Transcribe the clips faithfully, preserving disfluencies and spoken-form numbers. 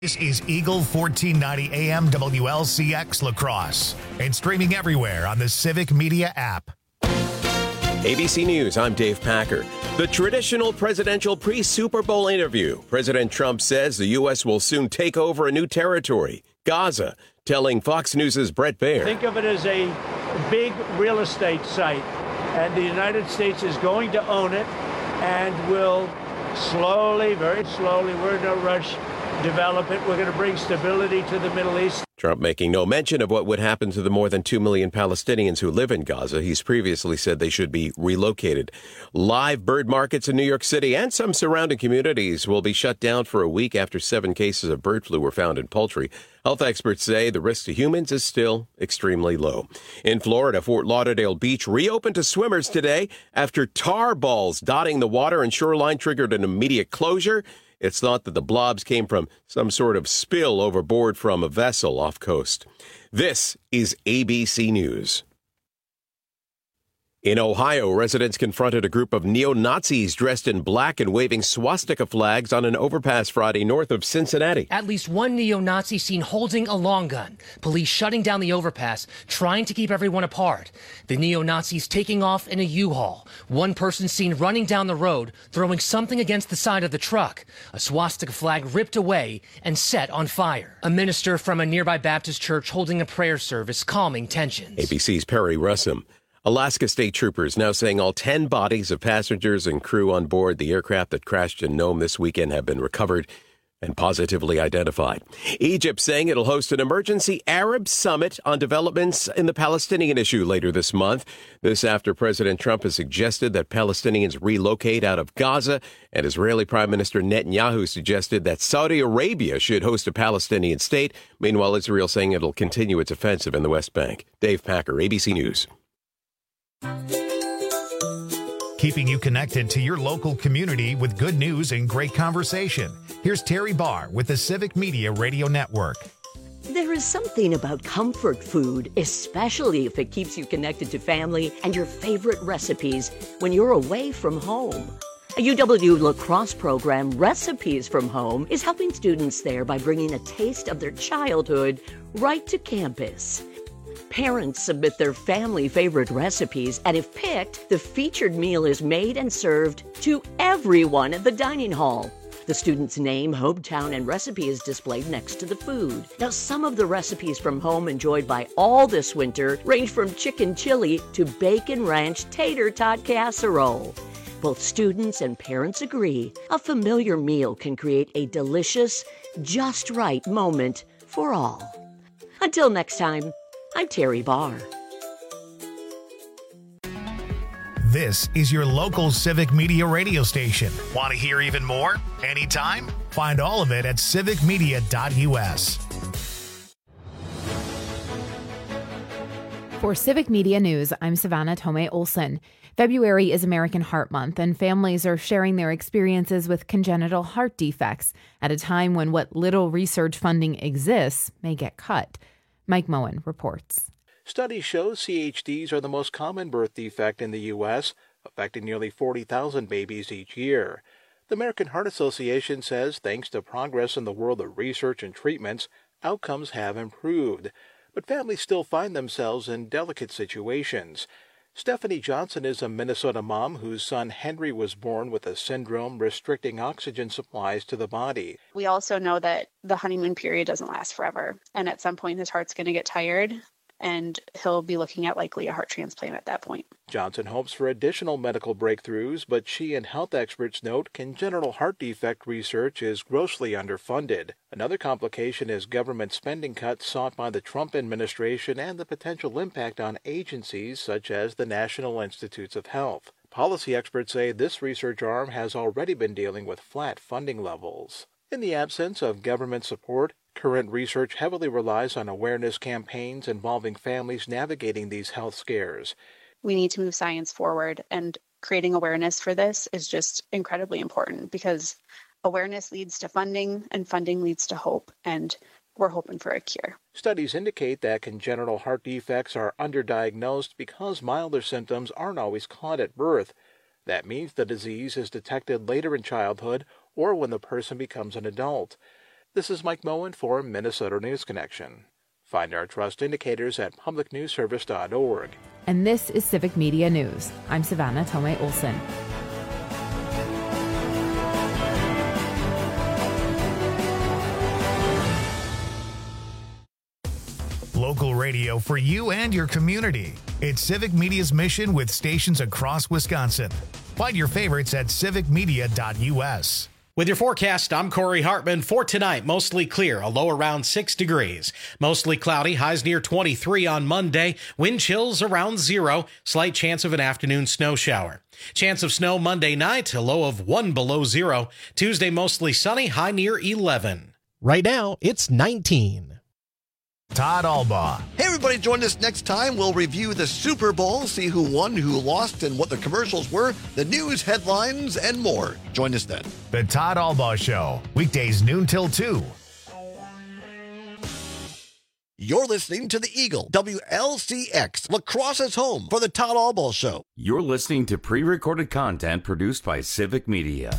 This is Eagle fourteen ninety A M W L C X La Crosse and streaming everywhere on the Civic Media app. A B C News, I'm Dave Packer. The traditional presidential pre-Super Bowl interview. President Trump says the U S will soon take over a new territory, Gaza, telling Fox News' Bret Baier. Think of it as a big real estate site, and the United States is going to own it and will slowly, very slowly, we're in no rush, develop it. We're going to bring stability to the Middle East. Trump making no mention of what would happen to the more than two million Palestinians who live in Gaza. He's previously said they should be relocated. Live bird markets in New York City and some surrounding communities will be shut down for a week after seven cases of bird flu were found in poultry. Health experts say the risk to humans is still extremely low. In Florida, Fort Lauderdale Beach reopened to swimmers today after tar balls dotting the water and shoreline triggered an immediate closure. It's thought that the blobs came from some sort of spill overboard from a vessel off coast. This is A B C News. In Ohio, residents confronted a group of neo-Nazis dressed in black and waving swastika flags on an overpass Friday north of Cincinnati. At least one neo-Nazi seen holding a long gun. Police shutting down the overpass, trying to keep everyone apart. The neo-Nazis taking off in a U-Haul. One person seen running down the road, throwing something against the side of the truck. A swastika flag ripped away and set on fire. A minister from a nearby Baptist church holding a prayer service, calming tensions. A B C's Perry Russum. Alaska State Troopers now saying all ten bodies of passengers and crew on board the aircraft that crashed in Nome this weekend have been recovered and positively identified. Egypt saying it'll host an emergency Arab summit on developments in the Palestinian issue later this month. This after President Trump has suggested that Palestinians relocate out of Gaza, and Israeli Prime Minister Netanyahu suggested that Saudi Arabia should host a Palestinian state. Meanwhile, Israel saying it'll continue its offensive in the West Bank. Dave Packer, A B C News. Keeping you connected to your local community with good news and great conversation. Here's Terry Barr with the Civic Media Radio Network. There is something about comfort food, especially if it keeps you connected to family and your favorite recipes when you're away from home. A U W La Crosse program, Recipes from Home, is helping students there by bringing a taste of their childhood right to campus. Parents submit their family favorite recipes, and if picked, the featured meal is made and served to everyone at the dining hall. The student's name, hometown, and recipe is displayed next to the food. Now, some of the recipes from home enjoyed by all this winter range from chicken chili to bacon ranch tater tot casserole. Both students and parents agree a familiar meal can create a delicious, just right moment for all. Until next time, I'm Terry Barr. This is your local Civic Media radio station. Want to hear even more? Anytime? Find all of it at civic media dot U S. For Civic Media News, I'm Savannah Tomei Olson. February is American Heart Month, and families are sharing their experiences with congenital heart defects at a time when what little research funding exists may get cut. Mike Moen reports. Studies show C H Ds are the most common birth defect in the U S, affecting nearly forty thousand babies each year. The American Heart Association says thanks to progress in the world of research and treatments, outcomes have improved. But families still find themselves in delicate situations. Stephanie Johnson is a Minnesota mom whose son Henry was born with a syndrome restricting oxygen supplies to the body. We also know that the honeymoon period doesn't last forever, and at some point his heart's going to get tired, and he'll be looking at likely a heart transplant at that point. Johnson hopes for additional medical breakthroughs, but she and health experts note congenital heart defect research is grossly underfunded. Another complication is government spending cuts sought by the Trump administration and the potential impact on agencies such as the National Institutes of Health. Policy experts say this research arm has already been dealing with flat funding levels. In the absence of government support, current research heavily relies on awareness campaigns involving families navigating these health scares. We need to move science forward, and creating awareness for this is just incredibly important because awareness leads to funding, and funding leads to hope, and we're hoping for a cure. Studies indicate that congenital heart defects are underdiagnosed because milder symptoms aren't always caught at birth. That means the disease is detected later in childhood or when the person becomes an adult. This is Mike Moen for Minnesota News Connection. Find our trust indicators at public news service dot org. And this is Civic Media News. I'm Savannah Tomei Olson. Local radio for you and your community. It's Civic Media's mission with stations across Wisconsin. Find your favorites at civic media dot u s. With your forecast, I'm Corey Hartman. For tonight, mostly clear, a low around six degrees. Mostly cloudy, highs near twenty-three on Monday. Wind chills around zero. Slight chance of an afternoon snow shower. Chance of snow Monday night, a low of one below zero. Tuesday, mostly sunny, high near eleven. Right now, it's nineteen. Todd Albaugh. Hey, everybody, join us next time. We'll review the Super Bowl, see who won, who lost, and what the commercials were, the news headlines, and more. Join us then. The Todd Albaugh Show, weekdays noon till two. You're listening to the Eagle, W L C X, La Crosse's home for the Todd Albaugh Show. You're listening to pre-recorded content produced by Civic Media.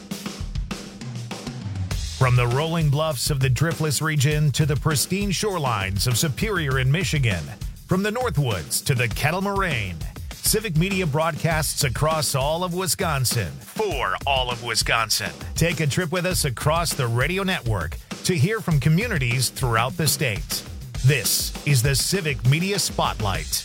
From the rolling bluffs of the Driftless region to the pristine shorelines of Superior in Michigan, from the Northwoods to the Kettle Moraine, Civic Media broadcasts across all of Wisconsin for all of Wisconsin. Take a trip with us across the radio network to hear from communities throughout the state. This is the Civic Media Spotlight.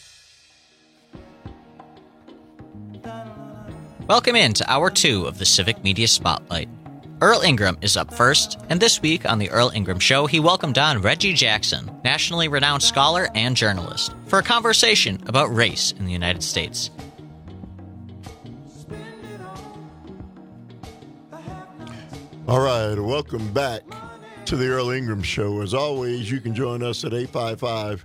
Welcome in to Hour two of the Civic Media Spotlight. Earl Ingram is up first, and this week on The Earl Ingram Show, he welcomed on Reggie Jackson, nationally renowned scholar and journalist, for a conversation about race in the United States. All right, welcome back to The Earl Ingram Show. As always, you can join us at eight five five,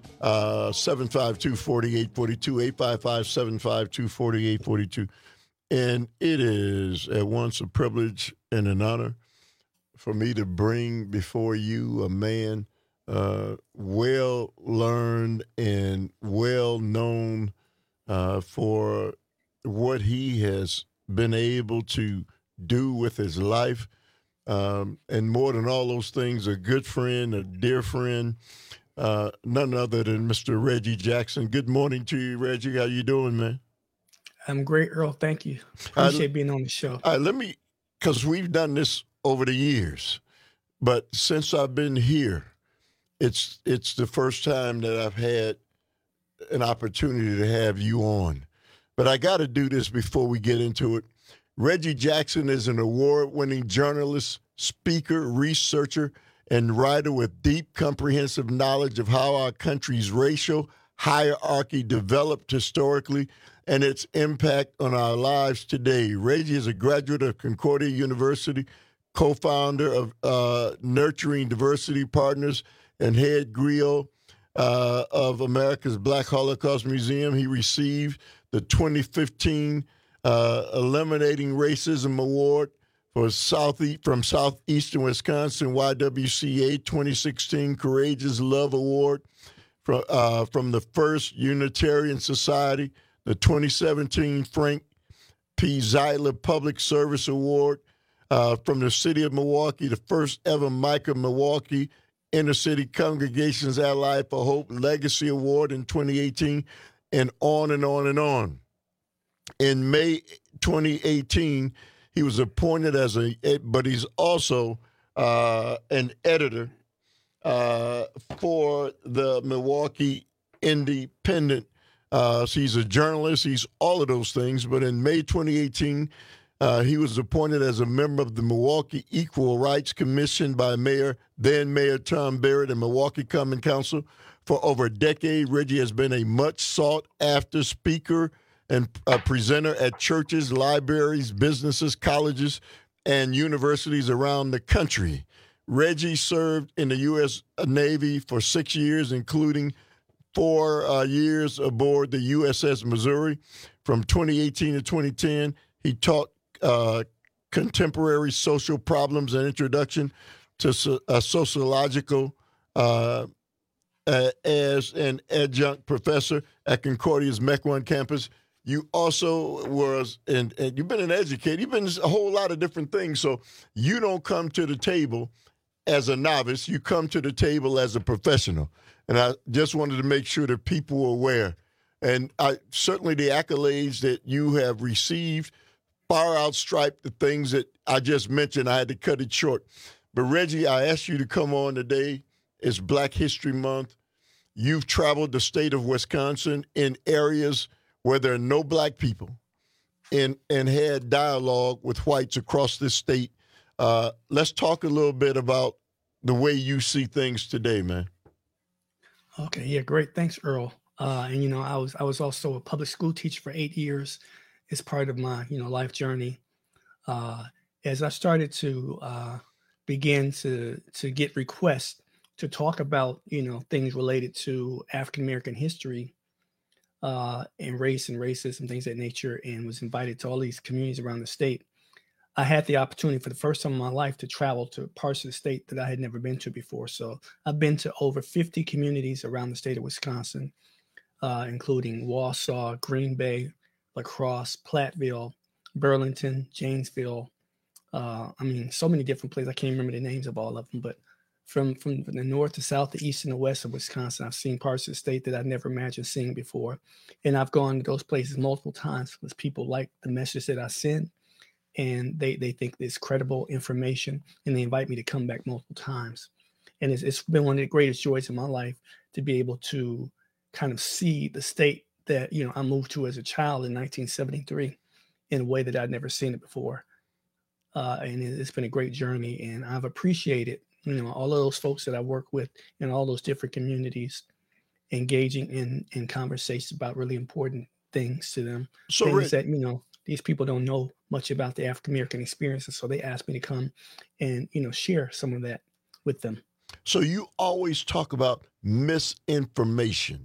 seven five two, four eight four two, eight five five, seven five two, four eight four two. And it is at once a privilege and an honor for me to bring before you a man uh, well-learned and well-known uh, for what he has been able to do with his life. Um, and more than all those things, a good friend, a dear friend, uh, none other than Mister Reggie Jackson. Good morning to you, Reggie. How you doing, man? I'm great, Earl. Thank you. Appreciate uh, being on the show. All right, let me, because we've done this over the years, but since I've been here, it's it's the first time that I've had an opportunity to have you on. But I got to do this before we get into it. Reggie Jackson is an award-winning journalist, speaker, researcher, and writer with deep, comprehensive knowledge of how our country's racial hierarchy developed historically and its impact on our lives today. Reggie is a graduate of Concordia University, co-founder of uh, Nurturing Diversity Partners, and head griot uh, of America's Black Holocaust Museum. He received the twenty fifteen uh, Eliminating Racism Award for South from Southeastern Wisconsin, Y W C A twenty sixteen Courageous Love Award from, uh, from the First Unitarian Society, the twenty seventeen Frank P. Zeidler Public Service Award uh, from the City of Milwaukee, the first ever Micah Milwaukee Inner City Congregations Allied for Hope Legacy Award in twenty eighteen, and on and on and on. In May twenty eighteen, he was appointed as a, but he's also uh, an editor uh, for the Milwaukee Independent. Uh, so he's a journalist. He's all of those things. But in May twenty eighteen, uh, he was appointed as a member of the Milwaukee Equal Rights Commission by Mayor, then Mayor Tom Barrett and Milwaukee Common Council. For over a decade, Reggie has been a much sought-after speaker and a presenter at churches, libraries, businesses, colleges, and universities around the country. Reggie served in the U S Navy for six years, including four uh, years aboard the U S S Missouri. From twenty eighteen to twenty ten, he taught uh, contemporary social problems and introduction to so, uh, sociological uh, uh, as an adjunct professor at Concordia's Mequon campus. You also was, and, and you've been an educator. You've been a whole lot of different things. So you don't come to the table as a novice, you come to the table as a professional. And I just wanted to make sure that people were aware. And I, certainly the accolades that you have received far outstripe the things that I just mentioned. I had to cut it short. But Reggie, I asked you to come on today. It's Black History Month. You've traveled the state of Wisconsin in areas where there are no black people and, and had dialogue with whites across this state. Uh, let's talk a little bit about the way you see things today, man. Okay, yeah, great. Thanks, Earl. Uh, and, you know, I was I was also a public school teacher for eight years as part of my, you know, life journey. Uh, as I started to uh, begin to to get requests to talk about, you know, things related to African-American history uh, and race and racism, things of that nature, and was invited to all these communities around the state, I had the opportunity for the first time in my life to travel to parts of the state that I had never been to before. So I've been to over fifty communities around the state of Wisconsin, uh, including Wausau, Green Bay, La Crosse, Platteville, Burlington, Janesville. Uh, I mean, so many different places. I can't remember the names of all of them, but from, from the north to south, the east and the west of Wisconsin, I've seen parts of the state that I never imagined seeing before. And I've gone to those places multiple times because people like the message that I send. And they, they think it's credible information, and they invite me to come back multiple times. And it's, it's been one of the greatest joys in my life to be able to kind of see the state that, you know, I moved to as a child in nineteen seventy-three in a way that I'd never seen it before. Uh, and it's been a great journey, and I've appreciated, you know, all of those folks that I work with in all those different communities, engaging in, in conversations about really important things to them. So things Rick, that, you know, these people don't know much about the African-American experiences. So they asked me to come and, you know, share some of that with them. So you always talk about misinformation,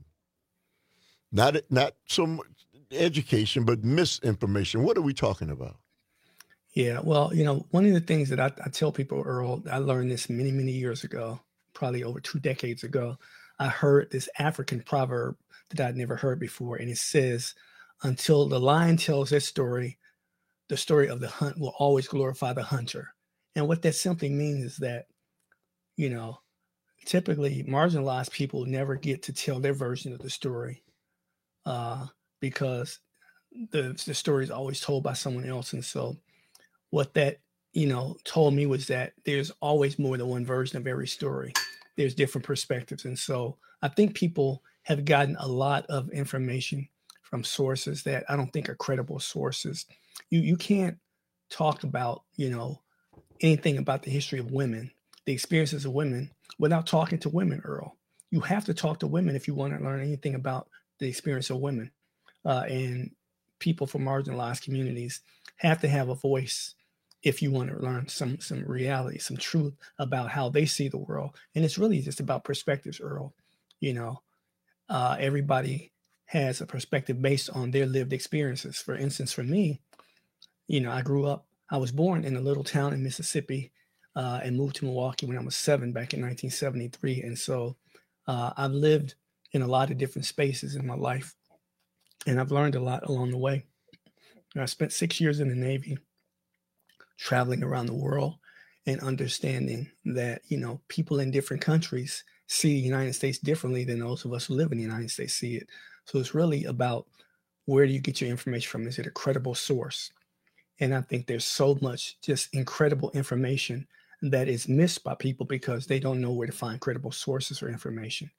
not, not so much education, but misinformation. What are we talking about? Yeah, well, you know, one of the things that I, I tell people, Earl, I learned this many, many years ago, probably over two decades ago. I heard this African proverb that I'd never heard before. And it says, until the lion tells its story, the story of the hunt will always glorify the hunter. And what that simply means is that, you know, typically marginalized people never get to tell their version of the story uh, because the, the story is always told by someone else. And so what that, you know, told me was that there's always more than one version of every story. There's different perspectives. And so I think people have gotten a lot of information from sources that I don't think are credible sources. You you can't talk about, you know, anything about the history of women, the experiences of women, without talking to women, Earl. You have to talk to women if you want to learn anything about the experience of women. Uh, and people from marginalized communities have to have a voice if you want to learn some some reality, some truth about how they see the world. And it's really just about perspectives, Earl. You know, uh, everybody has a perspective based on their lived experiences. For instance, for me, you know, I grew up, I was born in a little town in Mississippi uh, and moved to Milwaukee when I was seven back in nineteen seventy-three. And so uh, I've lived in a lot of different spaces in my life, and I've learned a lot along the way. I spent six years in the Navy, traveling around the world and understanding that, you know, people in different countries see the United States differently than those of us who live in the United States see it. So it's really about, where do you get your information from? Is it a credible source? And I think there's so much just incredible information that is missed by people because they don't know where to find credible sources for information.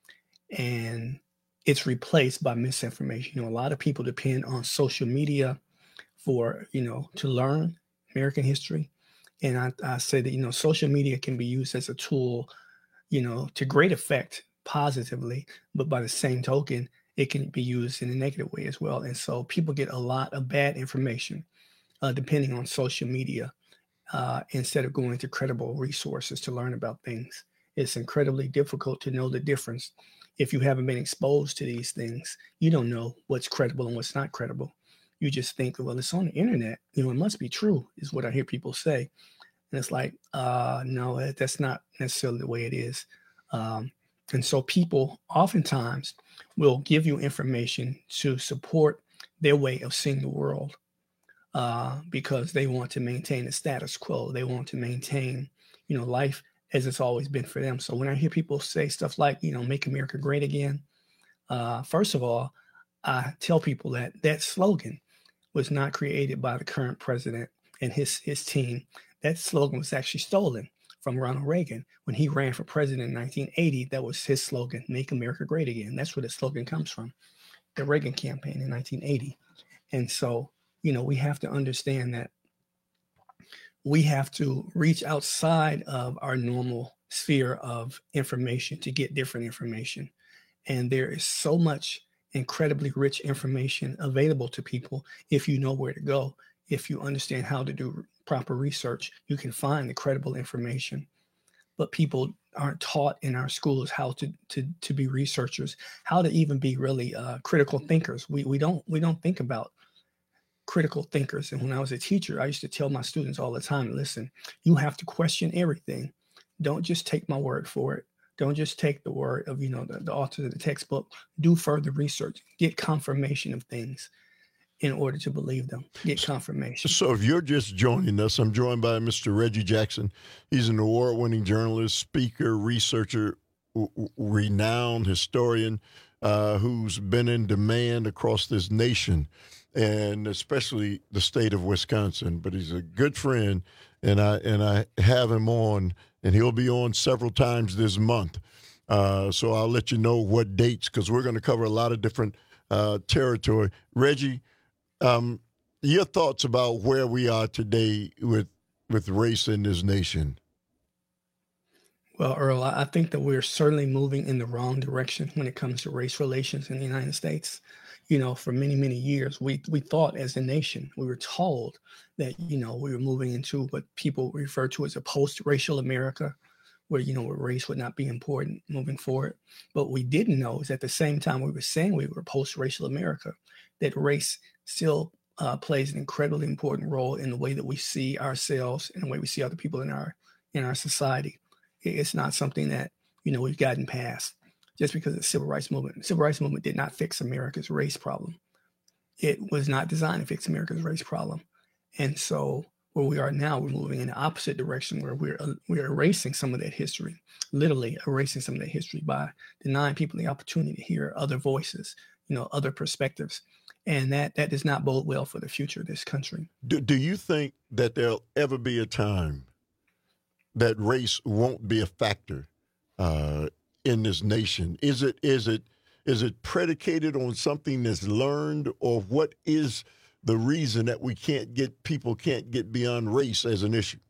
And it's replaced by misinformation. You know, a lot of people depend on social media for, you know, to learn American history. And I, I say that, you know, social media can be used as a tool, you know, to great effect positively, but by the same token, it can be used in a negative way as well. And so people get a lot of bad information uh, depending on social media uh, instead of going to credible resources to learn about things. It's incredibly difficult to know the difference. If you haven't been exposed to these things, you don't know what's credible and what's not credible. You just think, well, it's on the internet, you know, it must be true, is what I hear people say. And it's like, uh, no, that's not necessarily the way it is. Um, and so people oftentimes will give you information to support their way of seeing the world uh, because they want to maintain the status quo. They want to maintain, you know, life as it's always been for them. So when I hear people say stuff like, you know, make America great again, uh, first of all, I tell people that that slogan was not created by the current president and his, his team. That slogan was actually stolen from Ronald Reagan. When he ran for president in nineteen eighty, that was his slogan, make America great again. That's where the slogan comes from, the Reagan campaign in nineteen eighty. And so, you know, we have to understand that we have to reach outside of our normal sphere of information to get different information. And there is so much incredibly rich information available to people if you know where to go. If you understand how to do proper research, you can find the credible information. But people aren't taught in our schools how to to to be researchers, how to even be really uh, critical thinkers. We we don't we don't think about critical thinkers. And when I was a teacher, I used to tell my students all the time, listen, you have to question everything. Don't just take my word for it. Don't just take the word of, you know, the, the author of the textbook. Do further research, get confirmation of things in order to believe them, get confirmation. So if you're just joining us, I'm joined by Mister Reggie Jackson. He's an award-winning journalist, speaker, researcher, w- renowned historian uh, who's been in demand across this nation, and especially the state of Wisconsin. But he's a good friend, and I and I have him on, and he'll be on several times this month. Uh, so I'll let you know what dates, because we're going to cover a lot of different uh, territory. Reggie, um, your thoughts about where we are today with with race in this nation? Well, Earl, I think that we're certainly moving in the wrong direction when it comes to race relations in the United States. You know, for many, many years, we we thought as a nation, we were told that, you know, we were moving into what people refer to as a post-racial America, where, you know, where race would not be important moving forward. But what we didn't know is at the same time we were saying we were post-racial America, that race still uh, plays an incredibly important role in the way that we see ourselves and the way we see other people in our in our society. It's not something that, you know, we've gotten past. Just because of the civil rights movement. The civil rights movement did not fix America's race problem. It was not designed to fix America's race problem. And so where we are now, we're moving in the opposite direction, where we're we're erasing some of that history, literally erasing some of that history by denying people the opportunity to hear other voices, you know, other perspectives. And that that does not bode well for the future of this country. Do, do you think that there'll ever be a time that race won't be a factor uh in this nation? Is it is it is it predicated on something that's learned, or what is the reason that we can't get people can't get beyond race as an issue?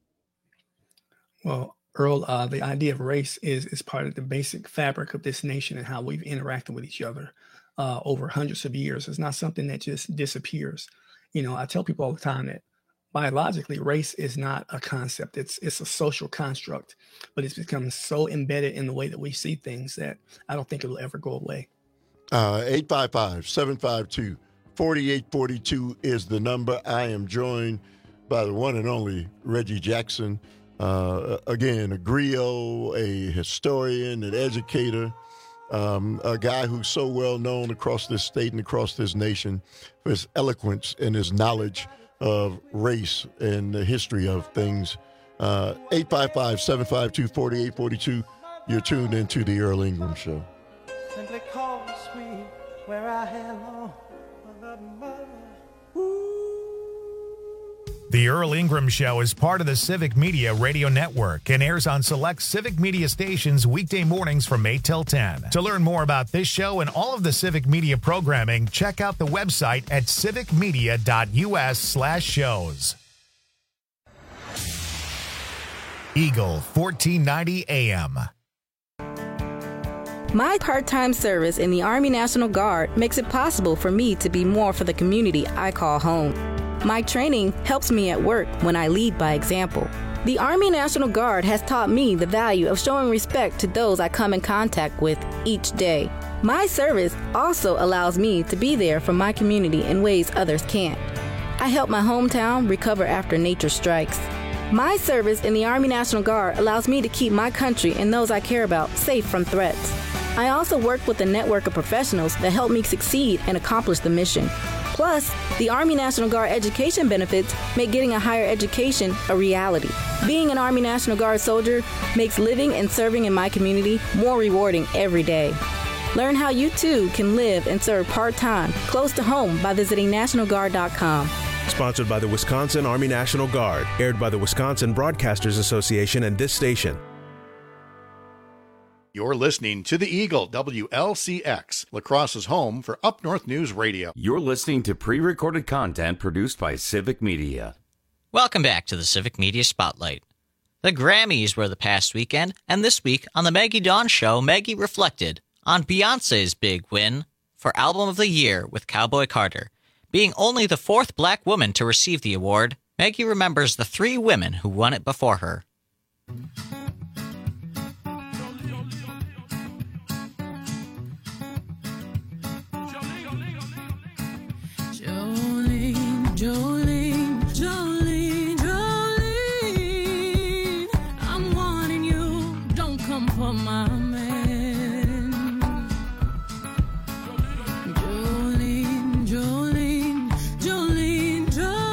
Well, Earl, uh, the idea of race is is part of the basic fabric of this nation and how we've interacted with each other uh, over hundreds of years. It's not something that just disappears. You know, I tell people all the time that biologically, race is not a concept. It's it's a social construct, but it's become so embedded in the way that we see things that I don't think it will ever go away. Uh, eight five five, seven five two, four eight four two is the number. I am joined by the one and only Reggie Jackson. Uh, again, a griot, a historian, an educator, um, a guy who's so well known across this state and across this nation for his eloquence and his knowledge of race and the history of things. Uh, eight five five, seven five two, four eight four two. You're tuned into the Earl Ingram Show. Simply call me where I hello. The Earl Ingram Show is part of the Civic Media Radio Network and airs on select Civic Media stations weekday mornings from eight till ten. To learn more about this show and all of the Civic Media programming, check out the website at civicmedia.us slash shows. Eagle fourteen ninety A M. My part-time service in the Army National Guard makes it possible for me to be more for the community I call home. My training helps me at work when I lead by example. The Army National Guard has taught me the value of showing respect to those I come in contact with each day. My service also allows me to be there for my community in ways others can't. I help my hometown recover after nature strikes. My service in the Army National Guard allows me to keep my country and those I care about safe from threats. I also work with a network of professionals that help me succeed and accomplish the mission. Plus, the Army National Guard education benefits make getting a higher education a reality. Being an Army National Guard soldier makes living and serving in my community more rewarding every day. Learn how you too can live and serve part-time, close to home by visiting national guard dot com. Sponsored by the Wisconsin Army National Guard. Aired by the Wisconsin Broadcasters Association and this station. You're listening to the Eagle, W L C X, La Crosse's home for Up North News Radio. You're listening to pre-recorded content produced by Civic Media. Welcome back to the Civic Media Spotlight. The Grammys were the past weekend, and this week on the Maggie Dawn Show, Maggie reflected on Beyoncé's big win for Album of the Year with Cowboy Carter. Being only the fourth black woman to receive the award, Maggie remembers the three women who won it before her. Jolene, Jolene, Jolene, Jolene, I'm warning you, don't come for my man. Jolene, Jolene, Jolene,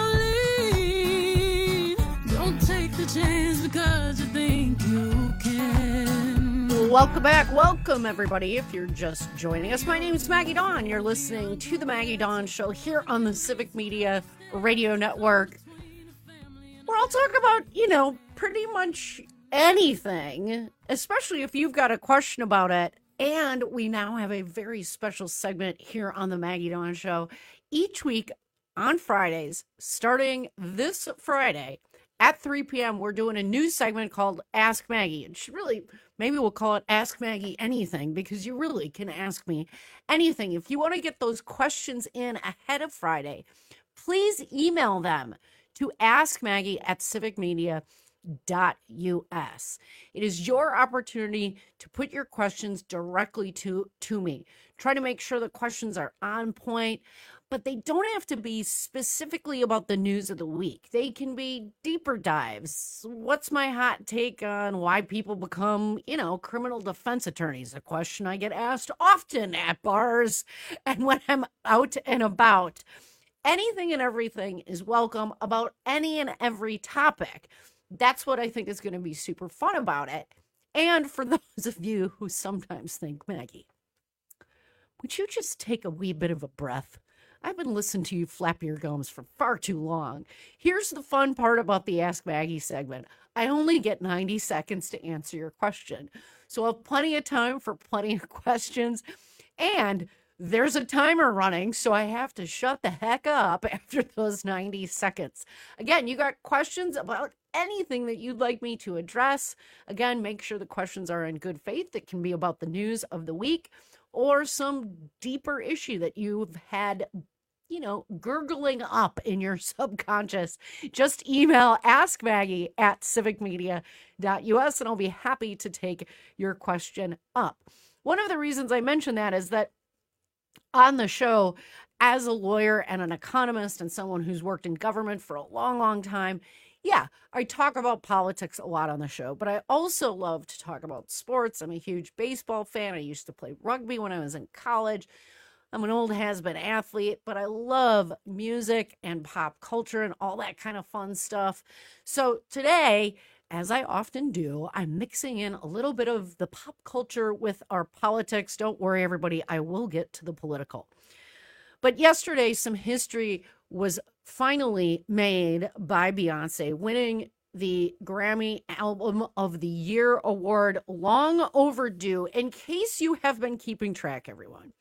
Jolene, don't take the chance because you think you can. Welcome back. Welcome, everybody. If you're just joining us, my name is Maggie Dawn. You're listening to the Maggie Dawn Show here on the Civic Media Radio Network, where I'll talk about, you know, pretty much anything, especially if you've got a question about it. And we now have a very special segment here on the Maggie Dawn Show. Each week on Fridays, starting this Friday at three p.m., we're doing a new segment called Ask Maggie. And she really, maybe we'll call it Ask Maggie Anything, because you really can ask me anything. If you want to get those questions in ahead of Friday, please email them to askmaggie at civic media dot u s. It is your opportunity to put your questions directly to, to me. Try to make sure the questions are on point, but they don't have to be specifically about the news of the week. They can be deeper dives. What's my hot take on why people become, you know, criminal defense attorneys? A question I get asked often at bars and when I'm out and about. Anything and everything is welcome about any and every topic. That's what I think is going to be super fun about it. And for those of you who sometimes think, Maggie, would you just take a wee bit of a breath? I've been listening to you flap your gums for far too long. Here's the fun part about the Ask Maggie segment. I only get ninety seconds to answer your question. So I have plenty of time for plenty of questions. And there's a timer running, so I have to shut the heck up after those ninety seconds. Again, you got questions about anything that you'd like me to address. Again, make sure the questions are in good faith. It can be about the news of the week or some deeper issue that you've had, you know, gurgling up in your subconscious. Just email askmaggie at civic media dot u s and I'll be happy to take your question up. One of the reasons I mention that is that on the show, as a lawyer and an economist and someone who's worked in government for a long, long time, yeah, I talk about politics a lot on the show, but I also love to talk about sports. I'm a huge baseball fan. I used to play rugby when I was in college. I'm an old has-been athlete, but I love music and pop culture and all that kind of fun stuff. So today, as I often do, I'm mixing in a little bit of the pop culture with our politics. Don't worry, everybody, I will get to the political. But yesterday, some history was finally made by Beyonce, winning the Grammy Album of the Year award, long overdue. In case you have been keeping track, everyone,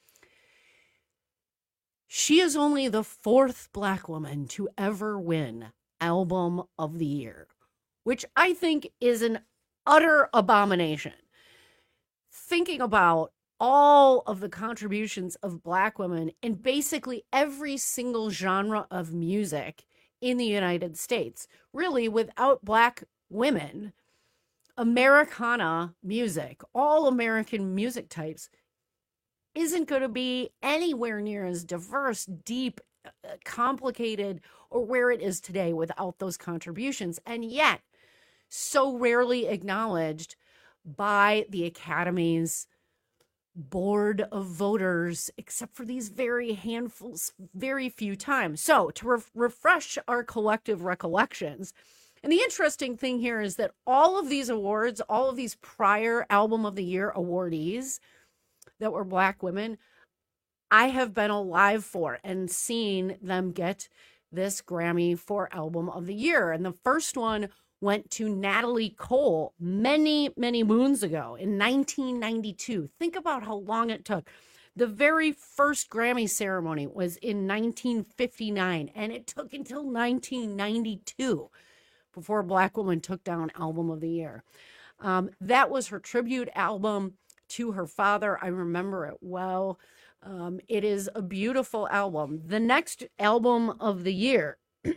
she is only the fourth Black woman to ever win Album of the Year, which I think is an utter abomination. Thinking about all of the contributions of Black women in basically every single genre of music in the United States. Really, without Black women, Americana music, all American music types, isn't going to be anywhere near as diverse, deep, complicated, or where it is today without those contributions. And yet, so rarely acknowledged by the academies, board of voters, except for these very handfuls, very few times. So to re- refresh our collective recollections, and the interesting thing here is that all of these awards, all of these prior Album of the Year awardees that were Black women, I have been alive for and seen them get this Grammy for Album of the Year. And the first one went to Natalie Cole many, many moons ago in nineteen ninety-two. Think about how long it took. The very first Grammy ceremony was in nineteen fifty-nine, and it took until nineteen ninety-two before a Black woman took down Album of the Year. Um, that was her tribute album to her father. I remember it well. Um, it is a beautiful album. The next Album of the Year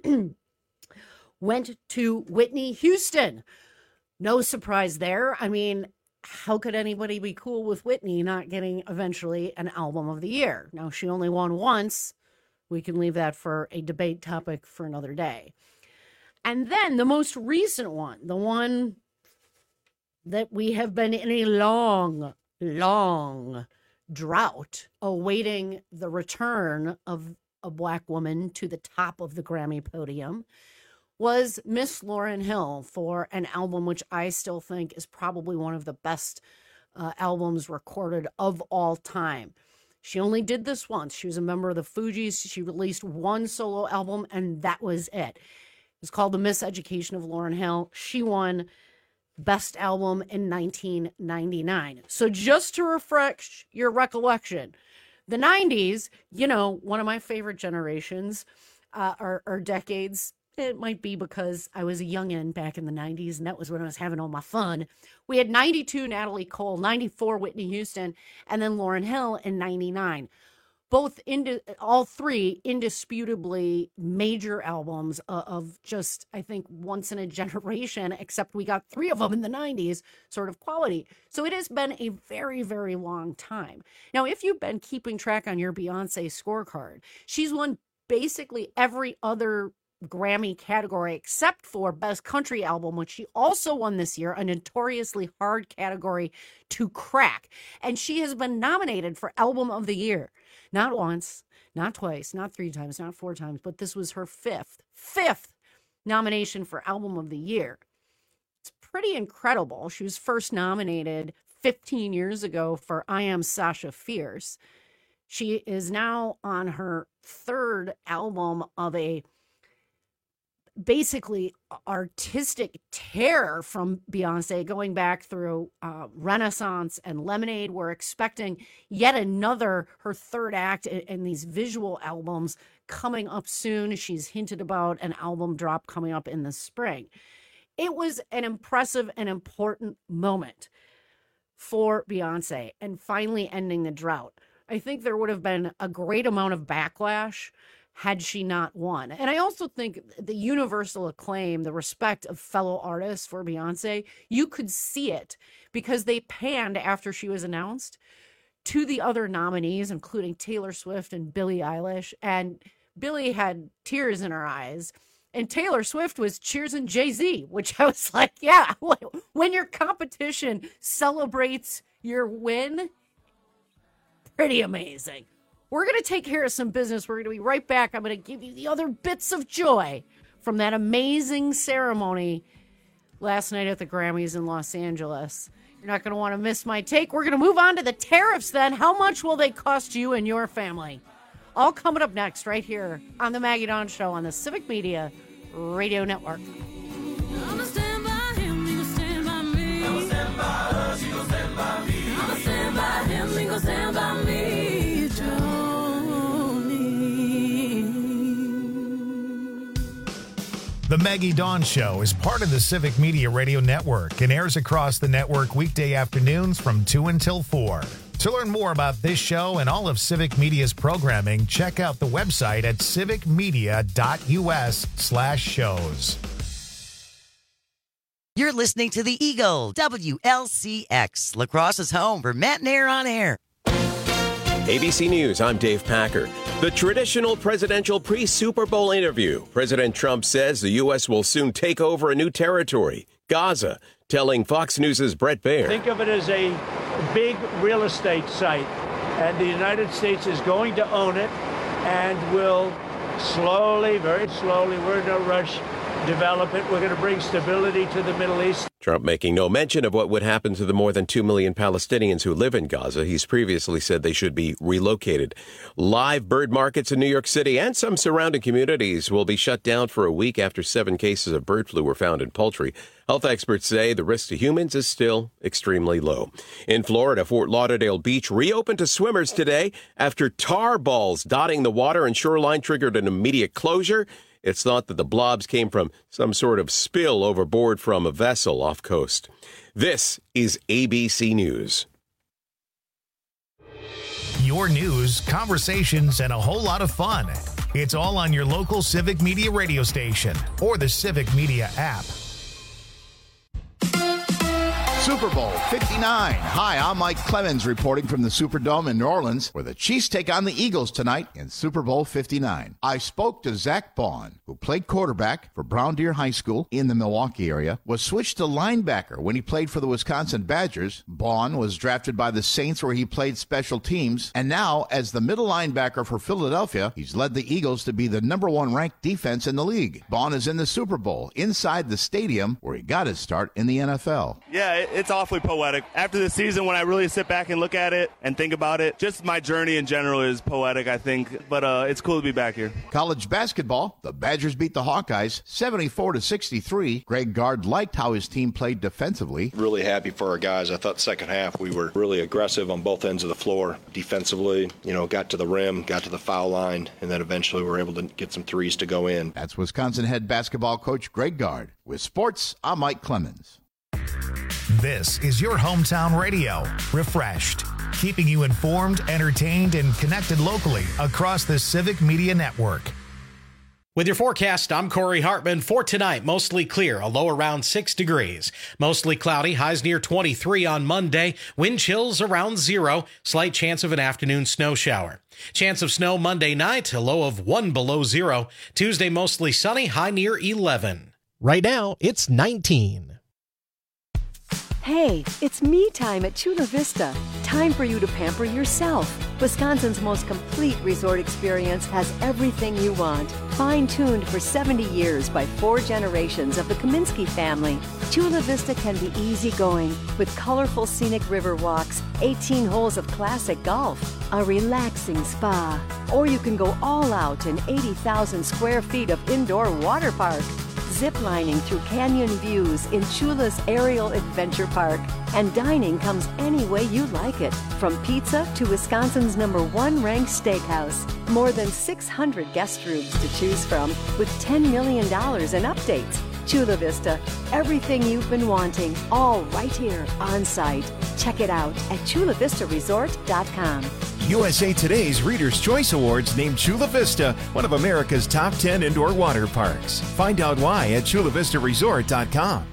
went to Whitney Houston. No surprise there. I mean, how could anybody be cool with Whitney not getting eventually an Album of the Year? Now, she only won once. We can leave that for a debate topic for another day. And then the most recent one, the one that we have been in a long, long drought awaiting the return of a Black woman to the top of the Grammy podium, was Miss Lauryn Hill for an album which I still think is probably one of the best uh, albums recorded of all time. She only did this once. She was a member of the Fugees. She released one solo album, and that was it. It's called The Miseducation of Lauryn Hill. She won Best Album in nineteen ninety-nine. So just to refresh your recollection, the nineties, you know, one of my favorite generations uh, or, or decades. It might be because I was a youngin' back in the nineties, and that was when I was having all my fun. We had ninety-two Natalie Cole, ninety-four Whitney Houston, and then Lauryn Hill in ninety-nine. Both, ind- all three indisputably major albums of, of just, I think, once in a generation, except we got three of them in the nineties, sort of quality. So it has been a very, very long time. Now, if you've been keeping track on your Beyonce scorecard, she's won basically every other Grammy category except for Best Country Album, which she also won this year, a notoriously hard category to crack. And she has been nominated for Album of the Year. Not once, not twice, not three times, not four times, but this was her fifth, fifth nomination for Album of the Year. It's pretty incredible. She was first nominated fifteen years ago for I Am Sasha Fierce. She is now on her third album of a basically artistic tear from Beyonce, going back through uh, Renaissance and Lemonade. We're expecting yet another, her third act in, in these visual albums coming up soon. She's hinted about an album drop coming up in the spring. It was an impressive and important moment for Beyonce and finally ending the drought. I think there would have been a great amount of backlash had she not won. And I also think the universal acclaim, the respect of fellow artists for Beyonce, you could see it because they panned after she was announced to the other nominees, including Taylor Swift and Billie Eilish. And Billie had tears in her eyes. And Taylor Swift was cheersing Jay-Z, which I was like, yeah, when your competition celebrates your win, pretty amazing. We're going to take care of some business. We're going to be right back. I'm going to give you the other bits of joy from that amazing ceremony last night at the Grammys in Los Angeles. You're not going to want to miss my take. We're going to move on to the tariffs then. How much will they cost you and your family? All coming up next right here on the Maggie Dawn Show on the Civic Media Radio Network. I'm a stand by him, he gon' stand by me. I'm a stand by her, she gon' stand by me. I'm a stand by him, he gon' stand by me. The Maggie Dawn Show is part of the Civic Media Radio Network and airs across the network weekday afternoons from two until four. To learn more about this show and all of Civic Media's programming, check out the website at civicmedia.us slash shows. You're listening to the Eagle, W L C X, La Crosse's home for Matt and Air on Air. A B C News, I'm Dave Packer. The traditional presidential pre-Super Bowl interview. President Trump says the U S will soon take over a new territory, Gaza, telling Fox News' Bret Baier. Think of it as a big real estate site, and the United States is going to own it and will slowly, very slowly, we're in no rush, develop it. We're going to bring stability to the Middle East. Trump making no mention of what would happen to the more than two million Palestinians who live in Gaza. He's previously said they should be relocated. Live bird markets in New York City and some surrounding communities will be shut down for a week after seven cases of bird flu were found in poultry. Health experts say the risk to humans is still extremely low. In Florida, Fort Lauderdale Beach reopened to swimmers today after tar balls dotting the water and shoreline triggered an immediate closure. It's thought that the blobs came from some sort of spill overboard from a vessel off coast. This is A B C News. Your news, conversations, and a whole lot of fun. It's all on your local Civic Media radio station or the Civic Media app. Super Bowl fifty-nine. Hi, I'm Mike Clemens reporting from the Superdome in New Orleans, where the Chiefs take on the Eagles tonight in Super Bowl fifty-nine. I spoke to Zach Bond, who played quarterback for Brown Deer High School in the Milwaukee area, was switched to linebacker when he played for the Wisconsin Badgers. Bond was drafted by the Saints, where he played special teams, and now, as the middle linebacker for Philadelphia, he's led the Eagles to be the number one ranked defense in the league. Bond is in the Super Bowl, inside the stadium where he got his start in the N F L. Yeah, it- it's awfully poetic. After the season, when I really sit back and look at it and think about it, just my journey in general is poetic, I think. But uh, it's cool to be back here. College basketball, the Badgers beat the Hawkeyes seventy-four to sixty-three. Greg Gard liked how his team played defensively. Really happy for our guys. I thought second half we were really aggressive on both ends of the floor. Defensively, you know, got to the rim, got to the foul line, and then eventually we were able to get some threes to go in. That's Wisconsin head basketball coach Greg Gard. With sports, I'm Mike Clemens. This is your hometown radio, refreshed, keeping you informed, entertained, and connected locally across the Civic Media Network. With your forecast, I'm Corey Hartman. For tonight, mostly clear, a low around six degrees. Mostly cloudy, highs near twenty-three on Monday. Wind chills around zero. Slight chance of an afternoon snow shower. Chance of snow Monday night, a low of one below zero. Tuesday, mostly sunny, high near eleven. Right now, it's nineteen. Hey, it's me time at Chula Vista. Time for you to pamper yourself. Wisconsin's most complete resort experience has everything you want. Fine-tuned for seventy years by four generations of the Kaminsky family, Chula Vista can be easygoing with colorful scenic river walks, eighteen holes of classic golf, a relaxing spa, or you can go all out in eighty thousand square feet of indoor water park. Ziplining through canyon views in Chula's Aerial Adventure Park. And dining comes any way you like it, from pizza to Wisconsin's number one ranked steakhouse. More than six hundred guest rooms to choose from with ten million dollars in updates. Chula Vista, everything you've been wanting, all right here on site. Check it out at chula vista resort dot com. U S A Today's Reader's Choice Awards named Chula Vista one of America's top ten indoor water parks. Find out why at chula vista resort dot com.